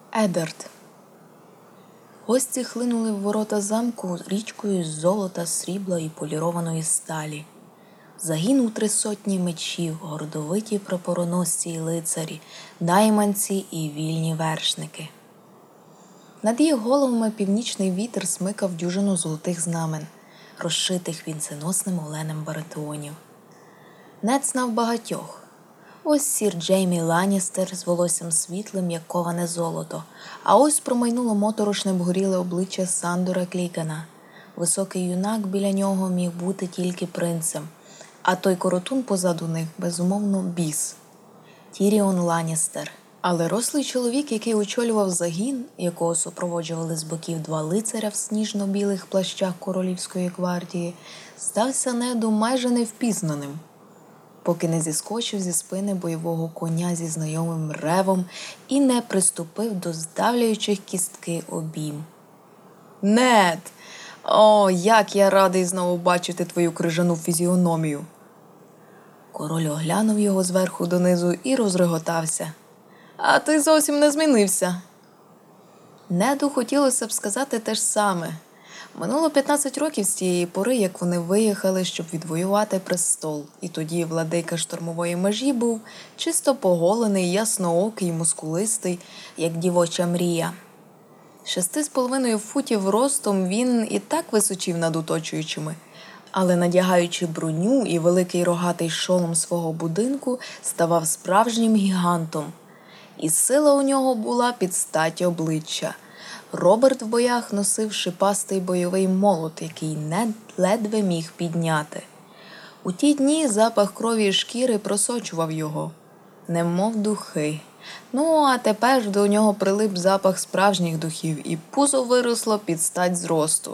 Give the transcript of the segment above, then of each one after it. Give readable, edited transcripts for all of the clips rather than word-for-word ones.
Еддард. Гості хлинули в ворота замку річкою з золота, срібла і полірованої сталі. Загинув 300 мечів, гордовиті прапороносці й лицарі, найманці і вільні вершники. Над їх головами північний вітер смикав дюжину золотих знамен, розшитих вінценосним оленем баритеонів. Нед знав багатьох. Ось сір Джеймі Ланністер з волоссям світлим, як коване золото, а ось промайнуло моторошне обгоріле обличчя Сандора Клікена. Високий юнак біля нього міг бути тільки принцем, а той коротун позаду них, безумовно, біс. Тіріон Ланністер. Але рослий чоловік, який очолював загін, якого супроводжували з боків 2 лицаря в сніжно-білих плащах королівської гвардії, стався Неду майже невпізнаним, поки не зіскочив зі спини бойового коня зі знайомим ревом і не приступив до здавлюючих кістки обійм. «Нед! О, як я радий знову бачити твою крижану фізіономію!» Король оглянув його зверху донизу і розреготався. «А ти зовсім не змінився!» Неду хотілося б сказати те ж саме. Минуло 15 років з тієї пори, як вони виїхали, щоб відвоювати престол. І тоді владика штормової межі був чисто поголений, ясноокий, мускулистий, як дівоча мрія. 6,5 футів ростом він і так височив над оточуючими. Але надягаючи броню і великий рогатий шолом свого будинку, ставав справжнім гігантом. І сила у нього була під стать обличчя. Роберт в боях носив шипастий бойовий молот, який Нед ледве міг підняти. У ті дні запах крові і шкіри просочував його, немов духи. Ну, а тепер до нього прилип запах справжніх духів, і пузо виросло під стать зросту.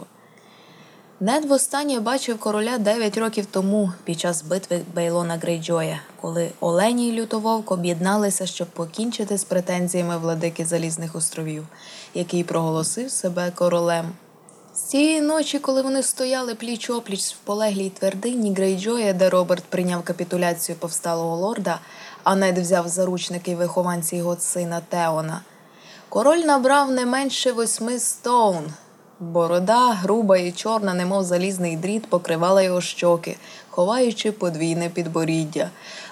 Нед востаннє бачив короля 9 років тому, під час битви Бейлона Грейджоя, коли Олені і Лютововк об'єдналися, щоб покінчити з претензіями владики Залізних островів, який проголосив себе королем. З цієї ночі, коли вони стояли пліч-опліч в полеглій твердині Грейджоя, де Роберт прийняв капітуляцію повсталого лорда, а Нед взяв заручники вихованці його сина Теона, король набрав не менше 8 стоун. Борода, груба і чорна, немов залізний дріт, покривала його щоки, ховаючи подвійне підборіддя.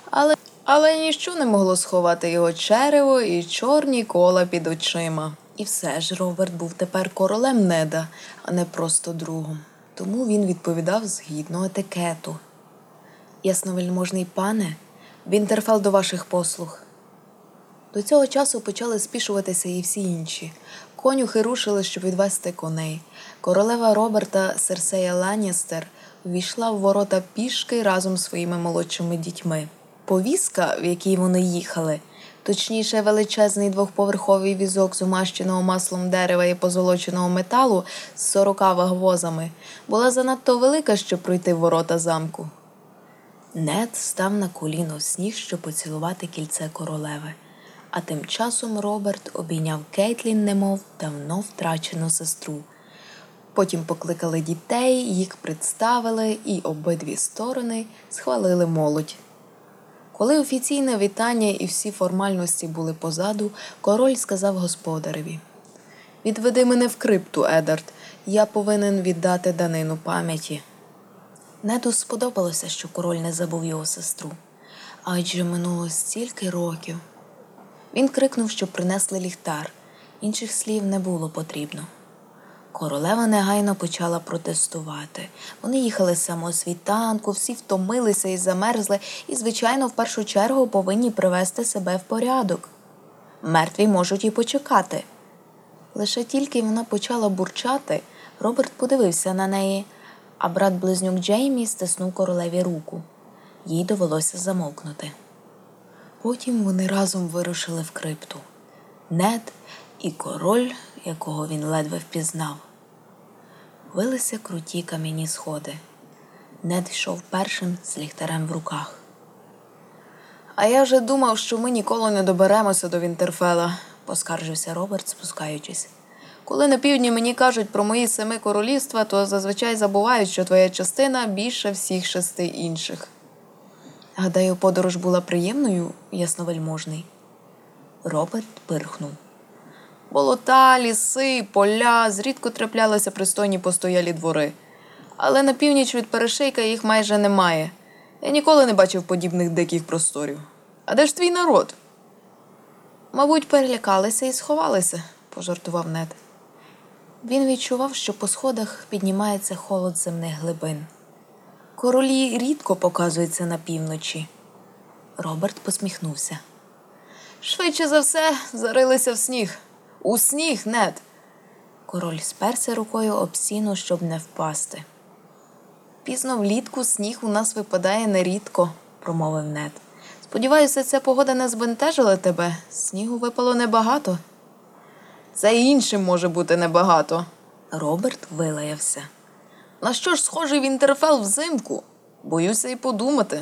Але ніщо не могло сховати його черево і чорні кола під очима. І все ж Роберт був тепер королем Неда, а не просто другом. Тому він відповідав згідно етикету. «Ясновельможний пане, Вінтерфелл до ваших послуг». До цього часу почали спішуватися і всі інші. Конюхи рушили, щоб відвести коней. Королева Роберта Серсея Ланністер увійшла в ворота пішки разом з своїми молодшими дітьми. Повізка, в якій вони їхали, точніше величезний 2-поверховий візок з умащеного маслом дерева і позолоченого металу з 40 вагвозами, була занадто велика, щоб пройти в ворота замку. Нед став на коліно в сніг, щоб поцілувати кільце королеви. А тим часом Роберт обійняв Кейтлін, немов давно втрачену сестру. Потім покликали дітей, їх представили, і обидві сторони схвалили молодь. Коли офіційне вітання і всі формальності були позаду, король сказав господареві: «Відведи мене в крипту, Еддард, я повинен віддати данину пам'яті». Неду сподобалося, що король не забув його сестру. Адже минуло стільки років. Він крикнув, щоб принесли ліхтар. Інших слів не було потрібно. Королева негайно почала протестувати. Вони їхали з самого світанку, всі втомилися і замерзли, і, звичайно, в першу чергу повинні привести себе в порядок. Мертві можуть і почекати. Лише тільки вона почала бурчати, Роберт подивився на неї, а брат-близнюк Джеймі стиснув королеві руку. Їй довелося замовкнути. Потім вони разом вирушили в крипту. Нед і король, якого він ледве впізнав. Вилися круті кам'яні сходи. Нед йшов першим з ліхтарем в руках. «А я вже думав, що ми ніколи не доберемося до Вінтерфелла», – поскаржився Роберт, спускаючись. «Коли на півдні мені кажуть про мої 7 королівства, то зазвичай забувають, що твоя частина більше всіх 6 інших». «Гадаю, подорож була приємною, ясновельможний?» Роберт пирхнув. Болота, ліси, поля, зрідко траплялися пристойні постоялі двори. Але на північ від перешийка їх майже немає. Я ніколи не бачив подібних диких просторів. А де ж твій народ? Мабуть, перелякалися і сховалися, пожартував Нед. Він відчував, що по сходах піднімається холод земних глибин. Королі рідко показуються на півночі. Роберт посміхнувся. Швидше за все, зарилися в сніг. У сніг, Нед! Король сперся рукою об стіну, щоб не впасти. Пізно влітку сніг у нас випадає нерідко, промовив Нед. Сподіваюся, ця погода не збентежила тебе. Снігу випало небагато. Це іншим може бути небагато. Роберт вилаявся. На що ж схожий Вінтерфелл взимку? Боюся й подумати.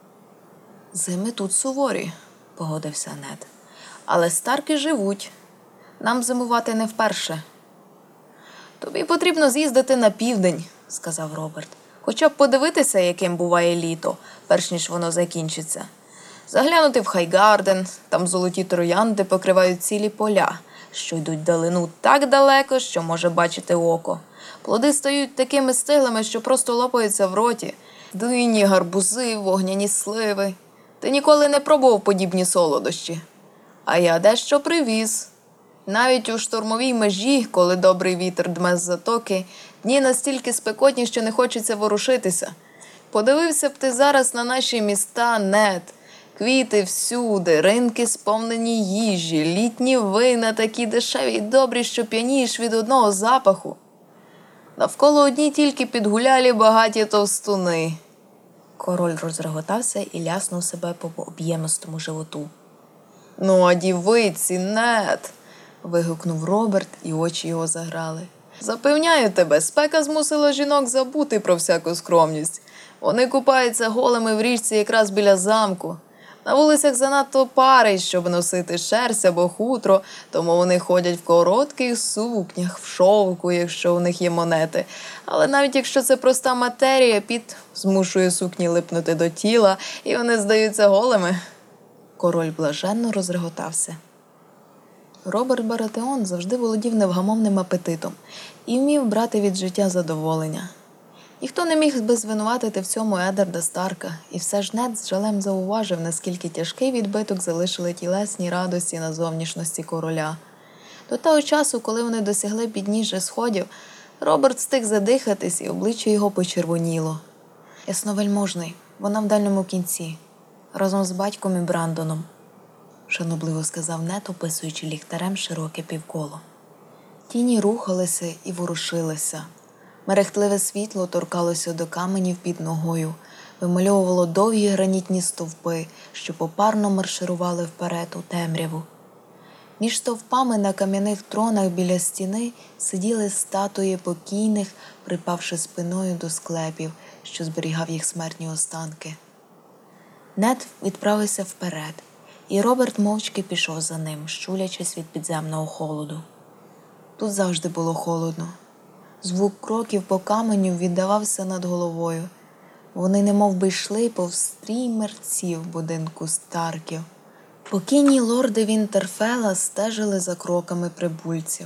Зими тут суворі, погодився Нед. Але Старки живуть. Нам зимувати не вперше. Тобі потрібно з'їздити на південь, сказав Роберт. Хоча б подивитися, яким буває літо, перш ніж воно закінчиться. Заглянути в Хайгарден, там золоті троянди покривають цілі поля, що йдуть вдалину так далеко, що може бачити око. Плоди стають такими стиглими, що просто лопаються в роті. Дині, гарбузи, вогняні сливи. Ти ніколи не пробував подібні солодощі. А я дещо привіз. Навіть у штормовій межі, коли добрий вітер дме з затоки, дні настільки спекотні, що не хочеться ворушитися. Подивився б ти зараз на наші міста, Нед. Квіти всюди, ринки сповнені їжі, літні вина такі дешеві й добрі, що п'янієш від одного запаху. Навколо одні тільки підгулялі багаті товстуни. Король розреготався і ляснув себе по об'ємистому животу. Ну, а дівиці, Нед! Вигукнув Роберт, і очі його заграли. Запевняю тебе, спека змусила жінок забути про всяку скромність. Вони купаються голими в річці якраз біля замку. На вулицях занадто пари, щоб носити шерсть або хутро, тому вони ходять в коротких сукнях, в шовку, якщо у них є монети. Але навіть якщо це проста матерія, піт змушує сукні липнути до тіла, і вони здаються голими. Король блаженно розреготався. Роберт Баратеон завжди володів невгамовним апетитом і вмів брати від життя задоволення. Ніхто не міг би звинуватити в цьому Еддарда Старка, і все ж Нед з жалем зауважив, наскільки тяжкий відбиток залишили тілесні радості на зовнішності короля. До того часу, коли вони досягли підніжжя сходів, Роберт встиг задихатись, і обличчя його почервоніло. «Ясновельможний, вона в дальньому кінці, разом з батьком і Брандоном», шанобливо сказав Нед, описуючи ліхтарем широке півколо. Тіні рухалися і ворушилися. Мерехтливе світло торкалося до каменів під ногою, вимальовувало довгі гранітні стовпи, що попарно марширували вперед у темряву. Між стовпами на кам'яних тронах біля стіни сиділи статуї покійних, припавши спиною до склепів, що зберігав їх смертні останки. Нед відправився вперед, і Роберт мовчки пішов за ним, щулячись від підземного холоду. Тут завжди було холодно. Звук кроків по каменю віддавався над головою. Вони немов би йшли повз стрій мерців будинку Старків. Покійні лорди Вінтерфелла стежили за кроками прибульців.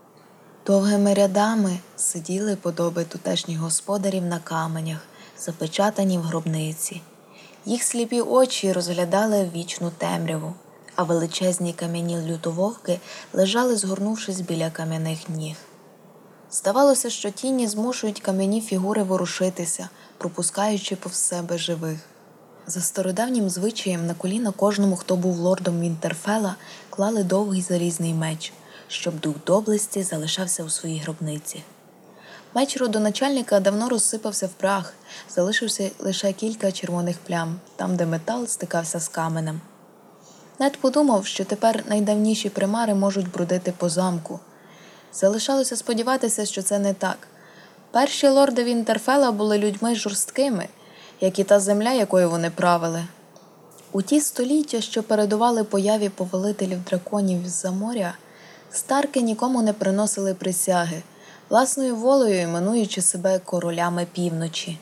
Довгими рядами сиділи подоби тутешніх господарів на каменях, запечатані в гробниці. Їх сліпі очі розглядали вічну темряву, а величезні кам'яні лютововки лежали, згорнувшись біля кам'яних ніг. Здавалося, що тіні змушують кам'яні фігури ворушитися, пропускаючи повз себе живих. За стародавнім звичаєм на коліна кожному, хто був лордом Вінтерфелла, клали довгий залізний меч, щоб дух доблесті залишався у своїй гробниці. Меч родоначальника давно розсипався в прах, залишився лише кілька червоних плям, там, де метал стикався з каменем. Нед подумав, що тепер найдавніші примари можуть бродити по замку. Залишалося сподіватися, що це не так. Перші лорди Вінтерфелла були людьми жорсткими, як і та земля, якою вони правили. У ті століття, що передували появі повелителів драконів з-за моря, Старки нікому не приносили присяги, власною волею іменуючи себе королями півночі.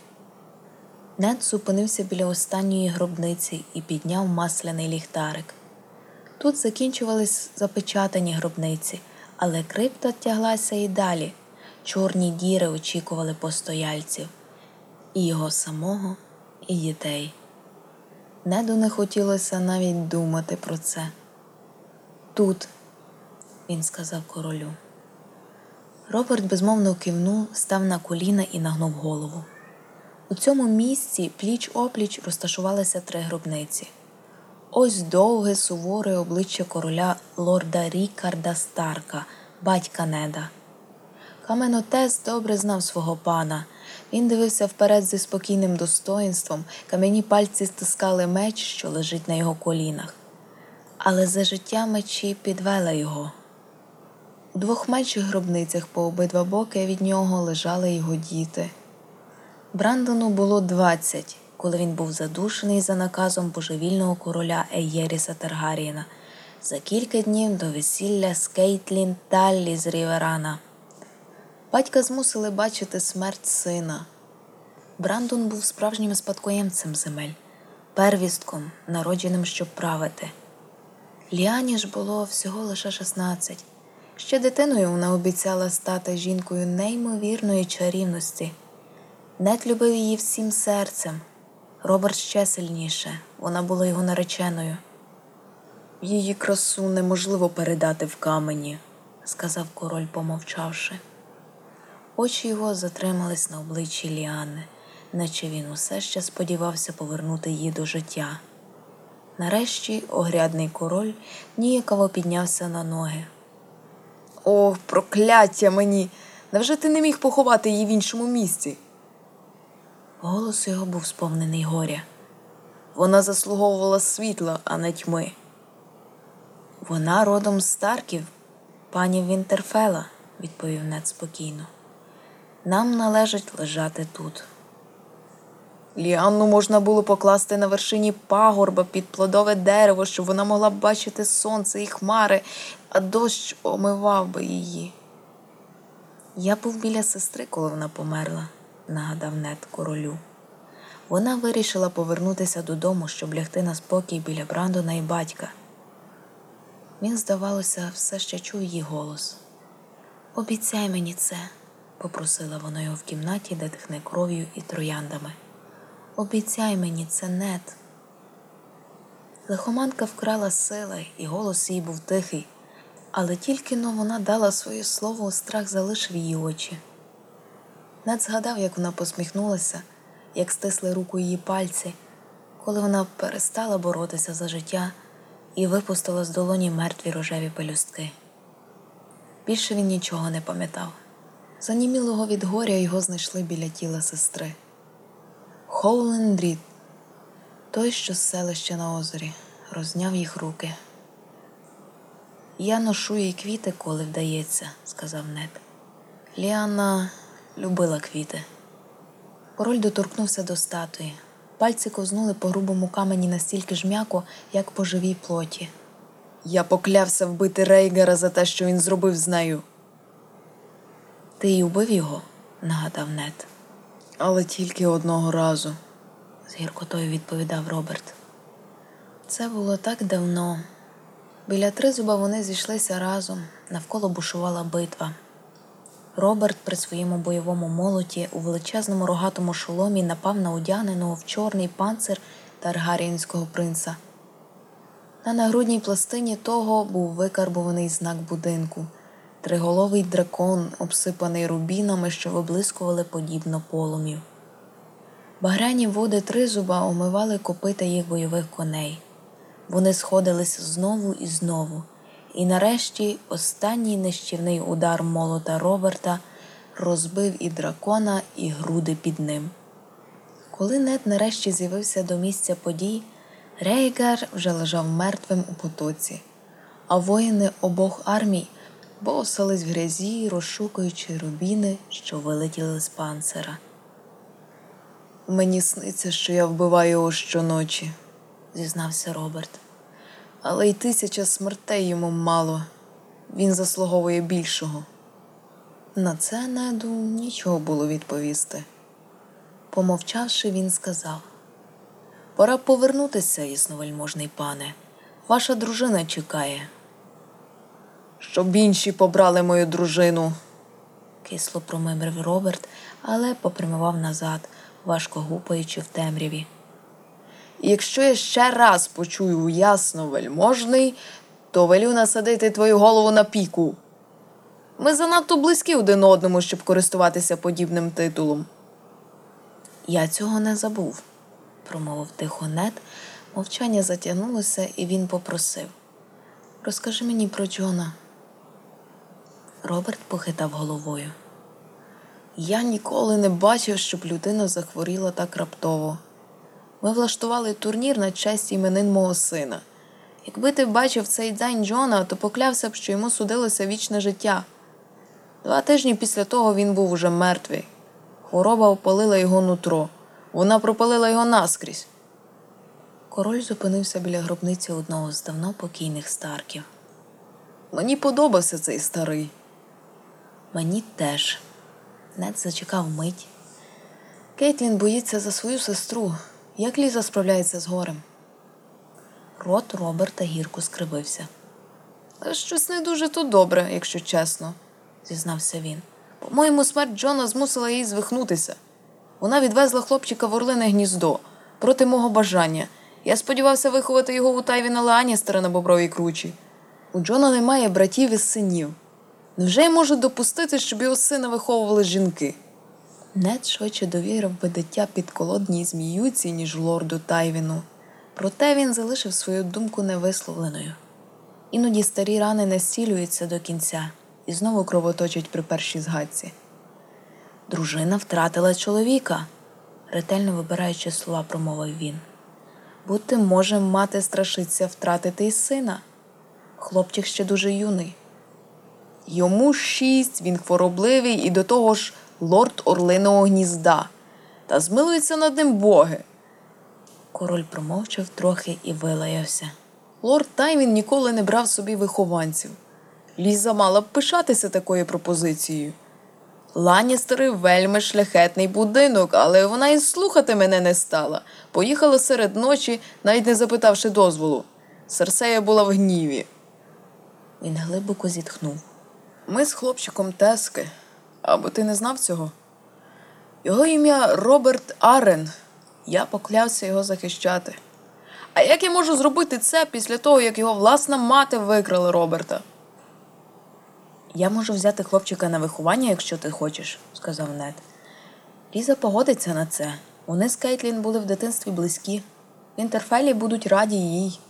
Нед зупинився біля останньої гробниці і підняв масляний ліхтарик. Тут закінчувались запечатані гробниці, Але крипта тяглася і далі. Чорні діри очікували постояльців. І його самого, і дітей. Неду не хотілося навіть думати про це. «Тут», – він сказав королю. Роберт безмовно кивнув, став на коліна і нагнув голову. У цьому місці пліч-опліч розташувалися 3 гробниці. Ось довге суворе обличчя короля лорда Рікарда Старка, батька Неда. Каменотес добре знав свого пана. Він дивився вперед зі спокійним достоїнством, кам'яні пальці стискали меч, що лежить на його колінах. Але за життя мечі підвела його. У 2 менших гробницях по обидва боки від нього лежали його діти. Брандону було 20, коли він був задушений за наказом божевільного короля Ейєріса Таргарієна за кілька днів до весілля з Кейтлін Таллі з Ріверана. Батька змусили бачити смерть сина. Брандон був справжнім спадкоємцем земель, первістком, народженим, щоб правити. Ліані ж було всього лише 16. Ще дитиною вона обіцяла стати жінкою неймовірної чарівності. Нед любив її всім серцем. Роберт ще сильніше. Вона була його нареченою. «Її красу неможливо передати в камені», – сказав король, помовчавши. Очі його затримались на обличчі Ліани, наче він усе ще сподівався повернути її до життя. Нарешті огрядний король ніяково піднявся на ноги. «Ох, прокляття мені! Невже ти не міг поховати її в іншому місці?» Голос його був сповнений горя. «Вона заслуговувала світла, а не тьми». «Вона родом з Старків, пані Вінтерфелла», – відповів Нед спокійно. «Нам належить лежати тут». «Ліанну можна було покласти на вершині пагорба під плодове дерево, щоб вона могла б бачити сонце і хмари, а дощ омивав би її». «Я був біля сестри, коли вона померла», – нагадав Нед королю. Вона вирішила повернутися додому, щоб лягти на спокій біля Брандона і батька. Він, здавалося, все ще чув її голос. «Обіцяй мені це», – попросила вона його в кімнаті, де тхне кров'ю і трояндами. «Обіцяй мені це, Нед». Лихоманка вкрала сили, і голос її був тихий, але тільки-но вона дала своє слово, страх залишив її очі. Нед згадав, як вона посміхнулася, як стисли руку її пальці, коли вона перестала боротися за життя і випустила з долоні мертві рожеві пелюстки. Більше він нічого не пам'ятав. Занімілого від горя його знайшли біля тіла сестри. Хоулен-Дріт, той, що з селища на озері, розняв їх руки. «Я ношу їй квіти, коли вдається», – сказав Нед. Ліанна любила квіти. Король доторкнувся до статуї. Пальці ковзнули по грубому камені настільки ж м'яко, як по живій плоті. «Я поклявся вбити Рейгара за те, що він зробив з нею». «Ти й убив його?» – нагадав Нед. «Але тільки одного разу», – з гіркотою відповідав Роберт. Це було так давно. Біля Тризуба вони зійшлися разом, навколо бушувала битва. Роберт при своєму бойовому молоті у величезному рогатому шоломі напав на одягненого в чорний панцир таргарієнського принца. На нагрудній пластині того був викарбований знак будинку – триголовий дракон, обсипаний рубінами, що виблискували подібно полум'ю. Багряні води Тризуба омивали копита їх бойових коней. Вони сходились знову і знову. І нарешті останній нищівний удар молота Роберта розбив і дракона, і груди під ним. Коли Нед нарешті з'явився до місця подій, Рейгар вже лежав мертвим у потоці, а воїни обох армій бовсались в грязі, розшукуючи рубіни, що вилетіли з панцира. «Мені сниться, що я вбиваю його щоночі», – зізнався Роберт. «Але й 1000 смертей йому мало. Він заслуговує більшого». На це Неду нічого було відповісти. Помовчавши, він сказав: «Пора повернутися, ясновельможний пане. Ваша дружина чекає». щоб інші побрали мою дружину. Кисло промимрив Роберт, але попрямував назад, важко гупаючи в темряві. І якщо я ще раз почую ясно вельможний, то велю насадити твою голову на піку. Ми занадто близькі один одному, щоб користуватися подібним титулом. Я цього не забув, промовив тихо Нед. Мовчання затягнулося, і він попросив. Розкажи мені про Джона. Роберт похитав головою. Я ніколи не бачив, щоб людина захворіла так раптово. Ми влаштували турнір на честь іменин мого сина. Якби ти бачив цей день Джона, то поклявся б, що йому судилося вічне життя. 2 тижні після того він був уже мертвий. Хвороба опалила його нутро. Вона пропалила його наскрізь. Король зупинився біля гробниці одного з давно покійних Старків. Мені подобався цей старий. Мені теж. Нед зачекав мить. Кейтлін боїться за свою сестру. Як Ліза справляється з горем? Рот Роберта гірко скривився. Щось не дуже то добре, якщо чесно, зізнався він. По-моєму, смерть Джона змусила її звихнутися. Вона відвезла хлопчика в Орлине гніздо, проти мого бажання. Я сподівався виховати його у Тайвіна Ланністера на Бобровій кручі. У Джона немає братів і синів. Невже я можу допустити, щоб його сина виховували жінки? Нед швидше довірив би дитя підколодній зміюці, ніж лорду Тайвіну. Проте він залишив свою думку невисловленою. Іноді старі рани не зцілюються до кінця і знову кровоточать при першій згадці. Дружина втратила чоловіка, ретельно вибираючи слова, промовив він. Бути може, мати страшиться втратити й сина. Хлопчик ще дуже юний. Йому 6, він хворобливий і до того ж лорд Орлиного гнізда. Та змилуються над ним боги. Король промовчав трохи і вилаявся. Лорд Тайвін ніколи не брав собі вихованців. Ліза мала б пишатися такою пропозицією. Ланністери – вельми шляхетний будинок, але вона і слухати мене не стала. Поїхала серед ночі, навіть не запитавши дозволу. Серсея була в гніві. Він глибоко зітхнув. Ми з хлопчиком тески. Або ти не знав цього? Його ім'я Роберт Арен. Я поклявся його захищати. А як я можу зробити це після того, як його власна мати викрала Роберта? Я можу взяти хлопчика на виховання, якщо ти хочеш, сказав Нед. Ліза погодиться на це. Вони з Кейтлін були в дитинстві близькі. В Інтерфелі будуть раді їй.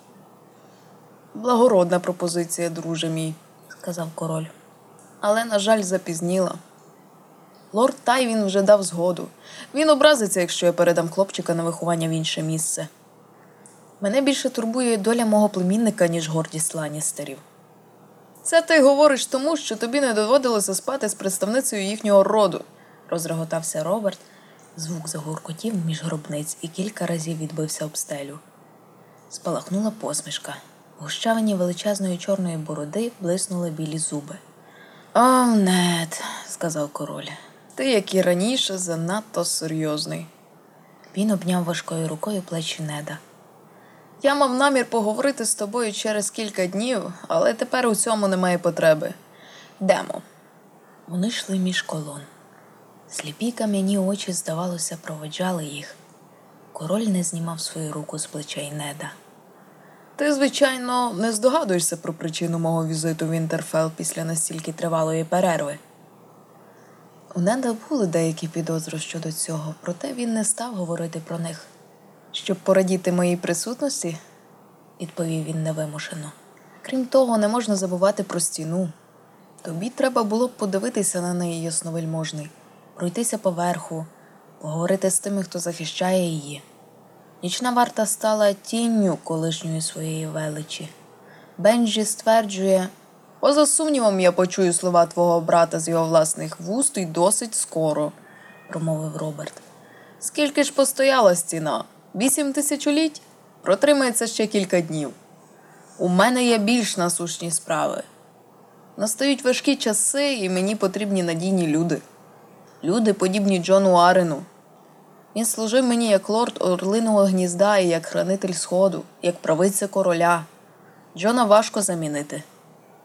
Благородна пропозиція, друже мій, сказав король. Але, на жаль, запізніла. Лорд Тайвін вже дав згоду. Він образиться, якщо я передам хлопчика на виховання в інше місце. Мене більше турбує доля мого племінника, ніж гордість Ланністерів. Це ти говориш тому, що тобі не доводилося спати з представницею їхнього роду, розреготався Роберт. Звук загуркотів між гробниць і кілька разів відбився об стелю. Спалахнула посмішка. В гущавині величезної чорної бороди блиснули білі зуби. «О, Нед», – сказав король, – «ти, як і раніше, занадто серйозний». Він обняв важкою рукою плечі Неда. «Я мав намір поговорити з тобою через кілька днів, але тепер у цьому немає потреби. Йдемо». Вони йшли між колон. Сліпі кам'яні очі, здавалося, проводжали їх. Король не знімав свою руку з плечей Неда. «Ти, звичайно, не здогадуєшся про причину мого візиту в Інтерфел після настільки тривалої перерви». У Неда були деякі підозри щодо цього, проте він не став говорити про них. «Щоб порадіти моїй присутності?» – відповів він невимушено. «Крім того, не можна забувати про стіну. Тобі треба було б подивитися на неї, ясновельможний, пройтися поверху, поговорити з тими, хто захищає її. Нічна варта стала тінню колишньої своєї величі. Бенджі стверджує, поза сумнівом я почую слова твого брата з його власних вуст і досить скоро», – промовив Роберт. «Скільки ж постояла стіна? 8 тисячоліть? Протримається ще кілька днів. У мене є більш насущні справи. Настають важкі часи, і мені потрібні надійні люди. Люди, подібні Джону Арену. Він служив мені як лорд Орлиного гнізда і як хранитель Сходу, як правиця короля. Джона важко замінити».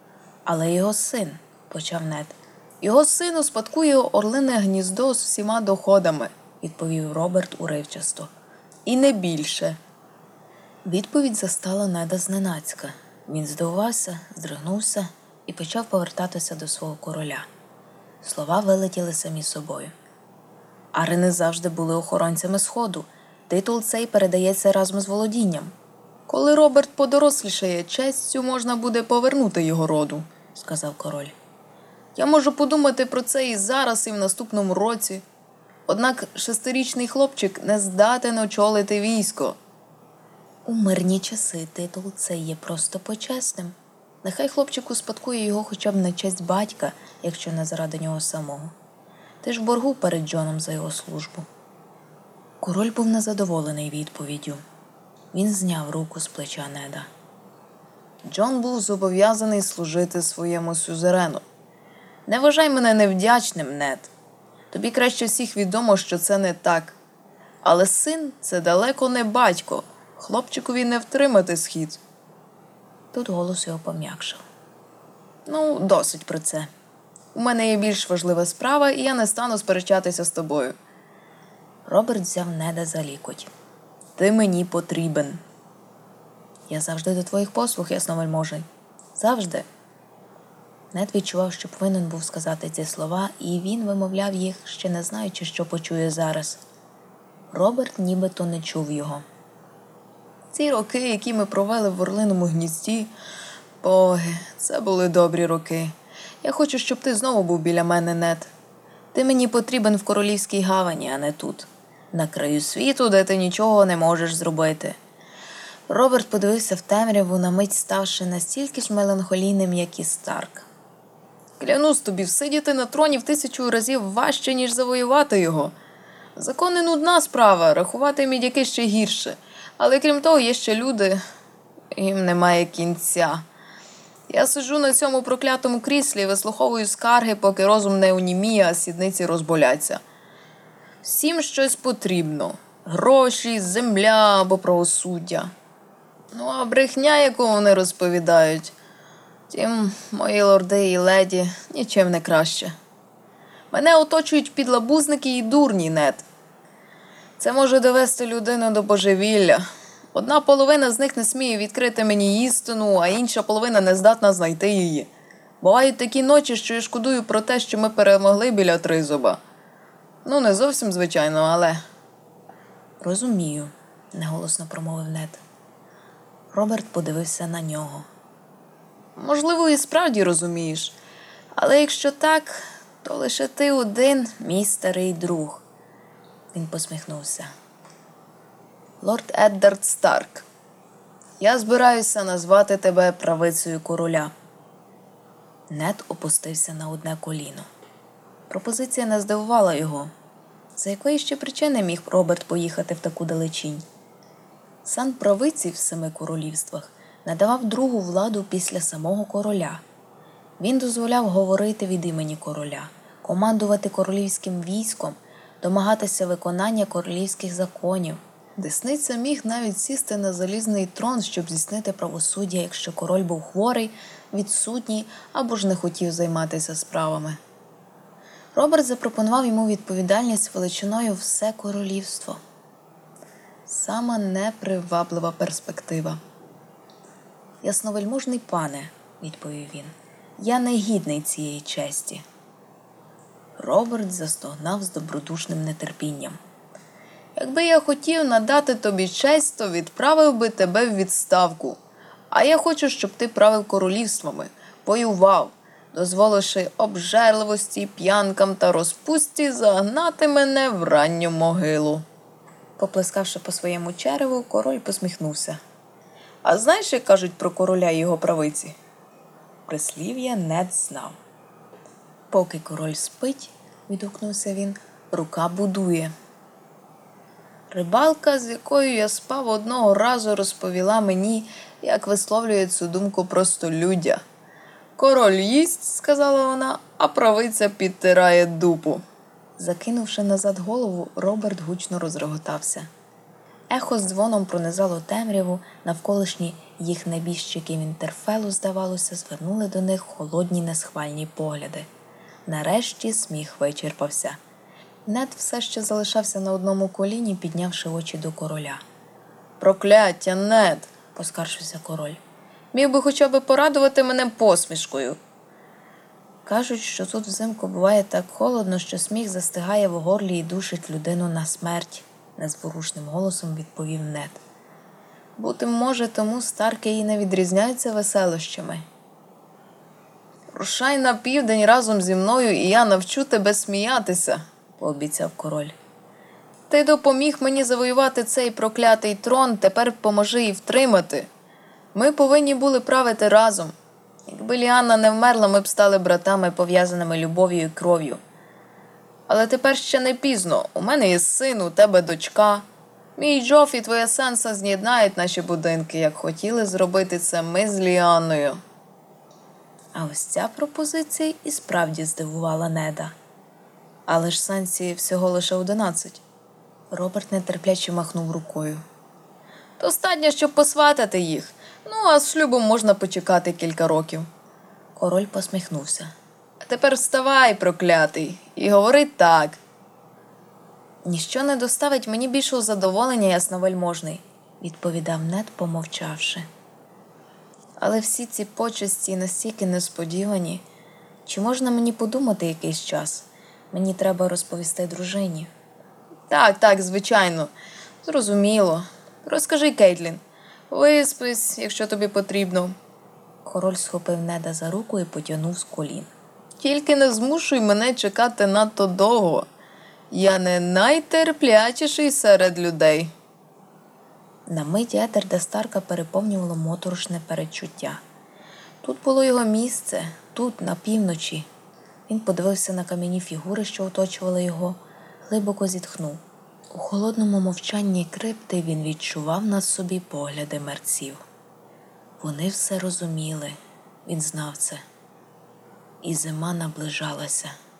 Але його син, почав Нед. Його син успадкує орлине гніздо з всіма доходами, Відповів Роберт уривчасто. і не більше. Відповідь застала Неда зненацька. Він здивувався, здригнувся і почав повертатися до свого короля. Слова вилетіли самі собою. Ари не завжди були охоронцями сходу. Титул цей передається разом з володінням, Коли Роберт подорослішає, честь цю можна буде повернути його роду, сказав король. Я можу подумати про це і зараз, і в наступному році. Однак 6-річний хлопчик не здатен очолити військо. У мирні часи титул цей є просто почесним. Нехай хлопчик успадкує його хоча б на честь батька, якщо не заради нього самого. Ти ж в боргу перед Джоном за його службу. Король був незадоволений відповіддю. Він зняв руку з плеча Неда. Джон був зобов'язаний служити своєму сюзерену. Не вважай мене невдячним, Нед. Тобі краще всіх відомо, що це не так. Але син – це далеко не батько. Хлопчикові не втримати схід. Тут голос його пом'якшав. Ну, досить про це. У мене є більш важлива справа, і я не стану сперечатися з тобою. Роберт взяв Неда за лікоть. Ти мені потрібен. Я завжди до твоїх послуг, ясновельможний. Завжди. Нед відчував, що повинен був сказати ці слова, і він вимовляв їх, ще не знаючи, що почує зараз. Роберт нібито не чув його. Ці роки, які ми провели в орлиному гнізді, боги, це були добрі роки. Я хочу, щоб ти знову був біля мене, Нед. Ти мені потрібен в королівській гавані, а не тут. На краю світу, де ти нічого не можеш зробити. Роберт подивився в темряву, на мить ставши настільки ж меланхолійним, як і Старк. Клянусь тобі, всидіти на троні в 1000 разів важче, ніж завоювати його. Закони нудна справа, рахувати мідяки ще гірше. Але крім того, є ще люди, їм немає кінця. Я сиджу на цьому проклятому кріслі і вислуховую скарги, поки розум не оніміє, а сідниці розболяться. Всім щось потрібно. Гроші, земля або правосуддя. Ну, а брехня, яку вони розповідають. Тім, мої лорди і леді, нічим не краще. Мене оточують підлабузники і дурні, Нед. Це може довести людину до божевілля. Одна половина з них не сміє відкрити мені істину, а інша половина не здатна знайти її. Бувають такі ночі, що я шкодую про те, що ми перемогли біля Тризуба. Ну, не зовсім звичайно, але... Розумію, неголосно промовив Нед. Роберт подивився на нього. Можливо, і справді розумієш. Але якщо так, то лише ти один, мій старий друг. Він посміхнувся. Лорд Еддард Старк, я збираюся назвати тебе правицею короля. Нед опустився на одне коліно. Пропозиція не здивувала його. За якої ще причини міг Роберт поїхати в таку далечінь? Сан правиці в 7 королівствах надавав другу владу після самого короля. Він дозволяв говорити від імені короля, командувати королівським військом, домагатися виконання королівських законів. Десниця міг навіть сісти на залізний трон, щоб здійснити правосуддя, якщо король був хворий, відсутній або ж не хотів займатися справами. Роберт запропонував йому відповідальність величиною все королівство. Сама неприваблива перспектива. «Ясновельможний пане», – відповів він, – «я не гідний цієї честі». Роберт застогнав з добродушним нетерпінням. Якби я хотів надати тобі честь, то відправив би тебе в відставку. А я хочу, щоб ти правив королівствами, воював, дозволивши обжерливості, п'янкам та розпусті загнати мене в ранню могилу. Поплескавши по своєму череву, король посміхнувся. А знаєш, як кажуть про короля і його правиці? Прислів'я Нед знав. «Поки король спить, – відгукнувся він, – рука будує». Рибалка, з якою я спав одного разу, розповіла мені, як висловлює цю думку простолюддя. «Король їсть, – сказала вона, – а правиця підтирає дупу». Закинувши назад голову, Роберт гучно розреготався. Ехо з дзвоном пронизало темряву навколишні Їх небіжчики Вінтерфеллу, здавалося, звернули до них холодні несхвальні погляди. Нарешті сміх вичерпався. Нед все ще залишався на одному коліні, піднявши очі до короля. «Прокляття, Нед!» – поскаржився король. «Міг би хоча б порадувати мене посмішкою». Кажуть, що тут взимку буває так холодно, що сміх застигає в горлі і душить людину на смерть, незворушним голосом відповів Нед. Бути може, тому старки і не відрізняються веселощами. «Рушай на південь разом зі мною, і я навчу тебе сміятися», – пообіцяв король. «Ти допоміг мені завоювати цей проклятий трон, тепер поможи і втримати. Ми повинні були правити разом. Якби Ліанна не вмерла, ми б стали братами, пов'язаними любов'ю і кров'ю. Але тепер ще не пізно. У мене є син, у тебе дочка. Мій Джоф і твоя Санса з'єднають наші будинки, як хотіли зробити це ми з Ліанною». А ось ця пропозиція і справді здивувала Неда. Але ж Сансі всього лише 11. Роберт нетерпляче махнув рукою. «Достатньо, щоб посватати їх. Ну, а з шлюбом можна почекати кілька років». Король посміхнувся. «А тепер вставай, проклятий, і говори так». «Ніщо не доставить мені більшого задоволення, ясновельможний», – відповідав Нед, помовчавши. «Але всі ці почесті настільки несподівані. Чи можна мені подумати якийсь час? Мені треба розповісти дружині». Так, звичайно. Зрозуміло. Розкажи, Кейтлін. Виспись, якщо тобі потрібно». Король схопив Неда за руку і потягнув з колін. «Тільки не змушуй мене чекати надто довго. Я не найтерплячіший серед людей». На мить Етерда Старка переповнювало моторошне передчуття. Тут було його місце, тут, на півночі. Він подивився на кам'яні фігури, що оточували його, глибоко зітхнув. У холодному мовчанні крипти він відчував на собі погляди мерців. Вони все розуміли, він знав це. І зима наближалася.